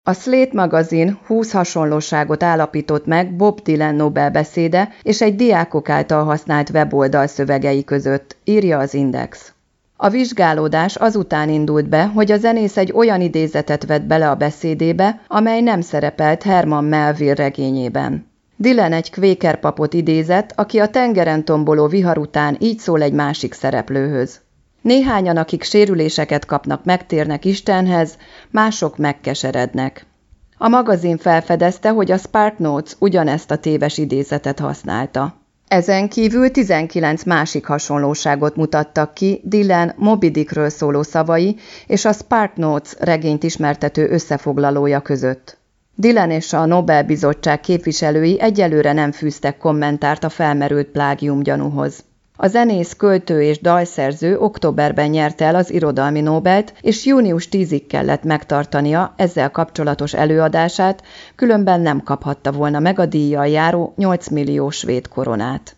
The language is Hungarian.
A Slate magazin 20 hasonlóságot állapított meg Bob Dylan Nobel-beszéde és egy diákok által használt weboldal szövegei között, írja az Index. A vizsgálódás azután indult be, hogy a zenész egy olyan idézetet vett bele a beszédébe, amely nem szerepelt Herman Melville regényében. Dylan egy kvéker papot idézett, aki a tengeren tomboló vihar után így szól egy másik szereplőhöz. Néhányan, akik sérüléseket kapnak, megtérnek Istenhez, mások megkeserednek. A magazin felfedezte, hogy a SparkNotes ugyanezt a téves idézetet használta. Ezen kívül 19 másik hasonlóságot mutattak ki Dylan Moby Dickről szóló szavai és a SparkNotes regényt ismertető összefoglalója között. Dylan és a Nobel-bizottság képviselői egyelőre nem fűztek kommentárt a felmerült plágium-gyanúhoz. A zenész, költő és dalszerző októberben nyerte el az irodalmi Nobelt, és június 10-ig kellett megtartania ezzel kapcsolatos előadását, különben nem kaphatta volna meg a díjjal járó 8 millió svéd koronát.